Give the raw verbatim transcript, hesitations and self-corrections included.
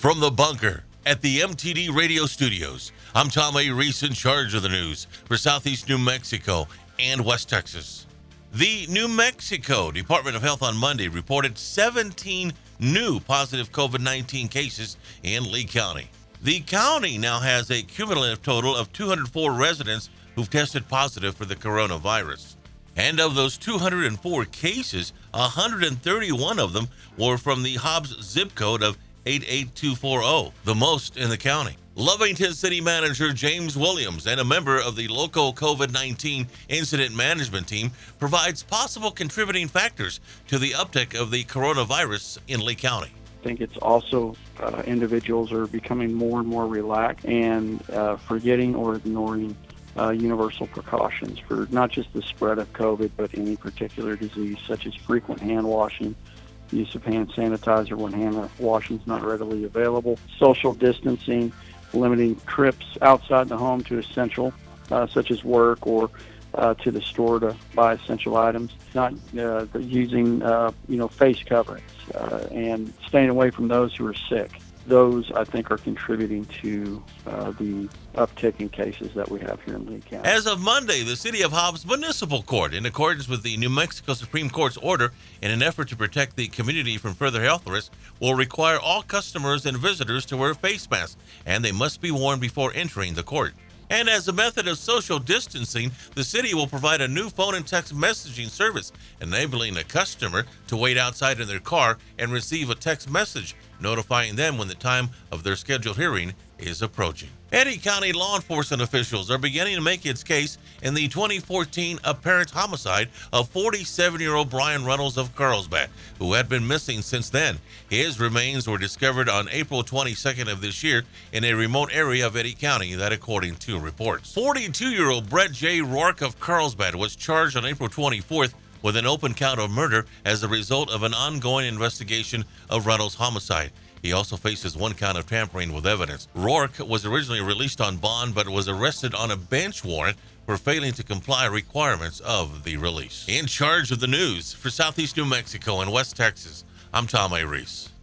From the bunker at the M T D Radio Studios, I'm Tom A. Reese, in charge of the news for Southeast New Mexico and West Texas. The New Mexico Department of Health on Monday reported seventeen new positive COVID nineteen cases in Lee County. The county now has a cumulative total of two hundred four residents who've tested positive for the coronavirus. And of those two hundred four cases, one hundred thirty-one of them were from the Hobbs zip code of eight eight two four zero, the most in the county. Lovington City Manager James Williams and a member of the local COVID nineteen incident management team provides possible contributing factors to the uptick of the coronavirus in Lee County. I think it's also uh, individuals are becoming more and more relaxed and uh, forgetting or ignoring uh, universal precautions for not just the spread of COVID, but any particular disease, such as frequent hand washing, use of hand sanitizer when hand washing is not readily available, social distancing, limiting trips outside the home to essential, uh, such as work, or uh, to the store to buy essential items, not uh, using uh, you know face coverings, uh, and staying away from those who are sick. Those, I think, are contributing to uh, the uptick in cases that we have here in Lee County. As of Monday, the City of Hobbs Municipal Court, in accordance with the New Mexico Supreme Court's order in an effort to protect the community from further health risks, will require all customers and visitors to wear face masks, and they must be worn before entering the court. And as a method of social distancing, the city will provide a new phone and text messaging service, enabling a customer to wait outside in their car and receive a text message notifying them when the time of their scheduled hearing is approaching. Eddy County law enforcement officials are beginning to make its case in the twenty fourteen apparent homicide of forty-seven-year-old Brian Reynolds of Carlsbad, who had been missing since then. His remains were discovered on April twenty-second of this year in a remote area of Eddy County, that according to reports. forty-two-year-old Brett J. Rourke of Carlsbad was charged on April twenty-fourth with an open count of murder as a result of an ongoing investigation of Reynolds' homicide. He also faces one count of tampering with evidence. Rourke was originally released on bond, but was arrested on a bench warrant for failing to comply requirements of the release. In charge of the news for Southeast New Mexico and West Texas, I'm Tom A. Reese.